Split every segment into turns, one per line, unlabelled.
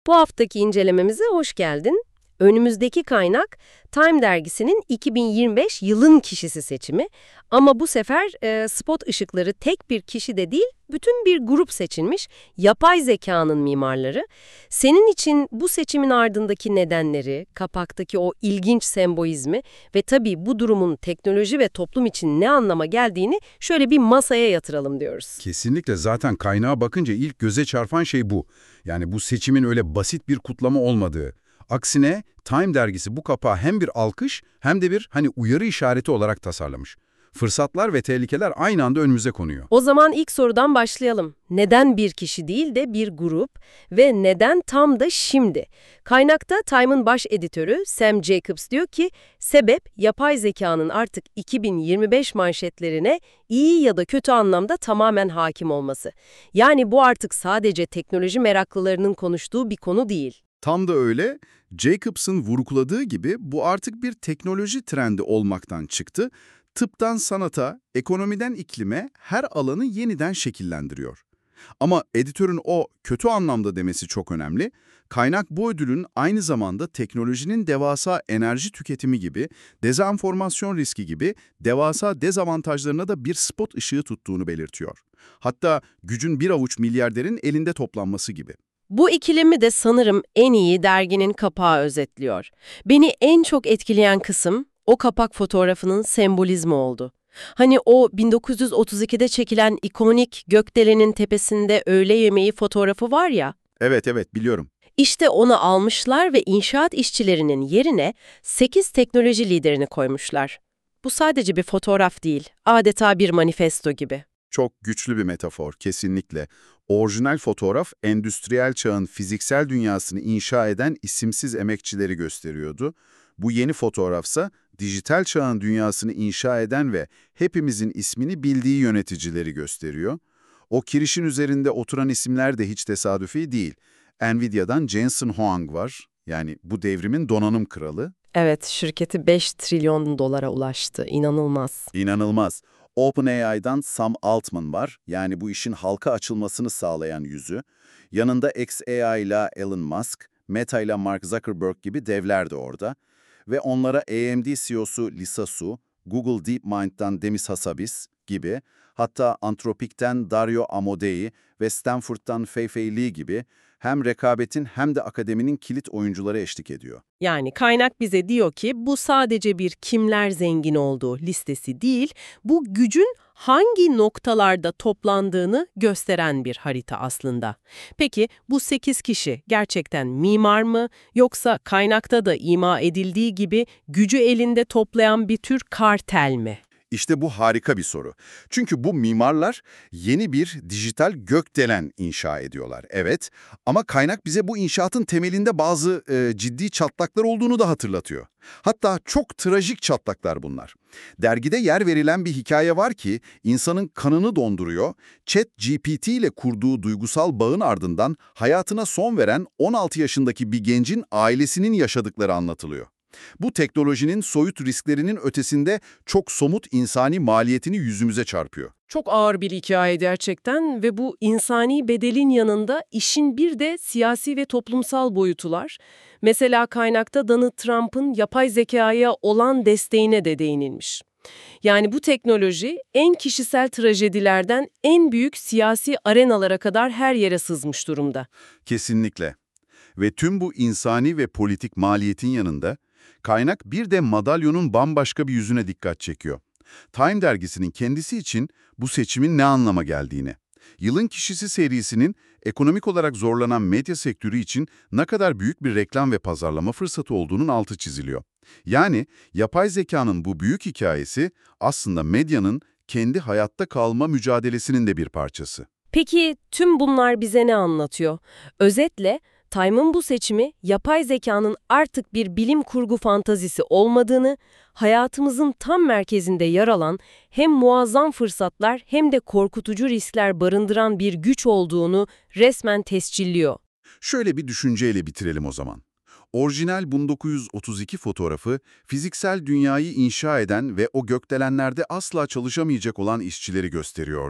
Bu haftaki incelememize hoş geldin. Önümüzdeki kaynak Time dergisinin 2025 yılın kişisi seçimi. Ama bu sefer spot ışıkları tek bir kişi de değil, bütün bir grup seçilmiş yapay zekanın mimarları. Senin için bu seçimin ardındaki nedenleri, kapaktaki o ilginç sembolizmi ve tabii bu durumun teknoloji ve toplum için ne anlama geldiğini şöyle bir masaya yatıralım diyoruz.
Kesinlikle zaten kaynağa bakınca ilk göze çarpan şey bu. Yani bu seçimin öyle basit bir kutlama olmadığı. Aksine Time dergisi bu kapağı hem bir alkış hem de bir uyarı işareti olarak tasarlamış. Fırsatlar ve tehlikeler aynı anda önümüze konuyor.
O zaman ilk sorudan başlayalım. Neden bir kişi değil de bir grup ve neden tam da şimdi? Kaynakta Time'ın baş editörü Sam Jacobs diyor ki, sebep yapay zekanın artık 2025 manşetlerine iyi ya da kötü anlamda tamamen hakim olması. Yani bu artık sadece teknoloji meraklılarının konuştuğu bir konu değil.
Tam da öyle. Jacobs'ın vurguladığı gibi bu artık bir teknoloji trendi olmaktan çıktı. Tıptan sanata, ekonomiden iklime her alanı yeniden şekillendiriyor. Ama editörün o kötü anlamda demesi çok önemli. Kaynak bu ödülün aynı zamanda teknolojinin devasa enerji tüketimi gibi, dezenformasyon riski gibi devasa dezavantajlarına da bir spot ışığı tuttuğunu belirtiyor. Hatta gücün bir avuç milyarderin elinde toplanması gibi.
Bu ikilemi de sanırım en iyi derginin kapağı özetliyor. Beni en çok etkileyen kısım o kapak fotoğrafının sembolizmi oldu. Hani o 1932'de çekilen ikonik Gökdelen'in tepesinde öğle yemeği fotoğrafı var ya,
Evet biliyorum.
işte onu almışlar ve inşaat işçilerinin yerine 8 teknoloji liderini koymuşlar. Bu sadece bir fotoğraf değil, adeta bir manifesto gibi.
Çok güçlü bir metafor, kesinlikle. Orijinal fotoğraf, endüstriyel çağın fiziksel dünyasını inşa eden isimsiz emekçileri gösteriyordu. Bu yeni fotoğrafsa, dijital çağın dünyasını inşa eden ve hepimizin ismini bildiği yöneticileri gösteriyor. O kirişin üzerinde oturan isimler de hiç tesadüfi değil. Nvidia'dan Jensen Huang var, yani bu devrimin donanım kralı.
Evet, şirketi 5 trilyon dolara ulaştı. İnanılmaz.
İnanılmaz. OpenAI'dan Sam Altman var, yani bu işin halka açılmasını sağlayan yüzü. Yanında xAI ile Elon Musk, Meta ile Mark Zuckerberg gibi devler de orada. Ve onlara AMD CEO'su Lisa Su, Google DeepMind'dan Demis Hassabis gibi, hatta Anthropic'ten Dario Amodei ve Stanford'dan Fei-Fei Li gibi hem rekabetin hem de akademinin kilit oyuncuları eşlik ediyor.
Yani kaynak bize diyor ki bu sadece bir kimler zengin olduğu listesi değil, bu gücün hangi noktalarda toplandığını gösteren bir harita aslında. Peki bu 8 kişi gerçekten mimar mı, yoksa kaynakta da ima edildiği gibi gücü elinde toplayan bir tür kartel mi?
İşte bu harika bir soru. Çünkü bu mimarlar yeni bir dijital gökdelen inşa ediyorlar. Evet, ama kaynak bize bu inşaatın temelinde bazı ciddi çatlaklar olduğunu da hatırlatıyor. Hatta çok trajik çatlaklar bunlar. Dergide yer verilen bir hikaye var ki insanın kanını donduruyor. ChatGPT ile kurduğu duygusal bağın ardından hayatına son veren 16 yaşındaki bir gencin ailesinin yaşadıkları anlatılıyor. Bu teknolojinin soyut risklerinin ötesinde çok somut insani maliyetini yüzümüze çarpıyor.
Çok ağır bir hikaye gerçekten ve bu insani bedelin yanında işin bir de siyasi ve toplumsal boyutu var. Mesela kaynakta Donald Trump'ın yapay zekaya olan desteğine de değinilmiş. Yani bu teknoloji en kişisel trajedilerden en büyük siyasi arenalara kadar her yere sızmış durumda.
Kesinlikle. Ve tüm bu insani ve politik maliyetin yanında kaynak bir de madalyonun bambaşka bir yüzüne dikkat çekiyor. Time dergisinin kendisi için bu seçimin ne anlama geldiğini, yılın kişisi serisinin ekonomik olarak zorlanan medya sektörü için ne kadar büyük bir reklam ve pazarlama fırsatı olduğunun altı çiziliyor. Yani yapay zekanın bu büyük hikayesi aslında medyanın kendi hayatta kalma mücadelesinin de bir parçası.
Peki tüm bunlar bize ne anlatıyor? Özetle, Time'ın bu seçimi yapay zekanın artık bir bilim kurgu fantazisi olmadığını, hayatımızın tam merkezinde yer alan hem muazzam fırsatlar hem de korkutucu riskler barındıran bir güç olduğunu resmen tescilliyor.
Şöyle bir düşünceyle bitirelim o zaman. Orijinal 1932 fotoğrafı, fiziksel dünyayı inşa eden ve o gökdelenlerde asla çalışamayacak olan işçileri gösteriyordu.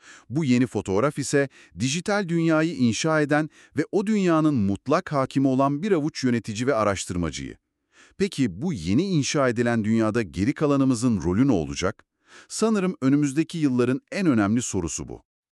Bu yeni fotoğraf ise dijital dünyayı inşa eden ve o dünyanın mutlak hakimi olan bir avuç yönetici ve araştırmacıyı. Peki bu yeni inşa edilen dünyada geri kalanımızın rolü ne olacak? Sanırım önümüzdeki yılların en önemli sorusu bu.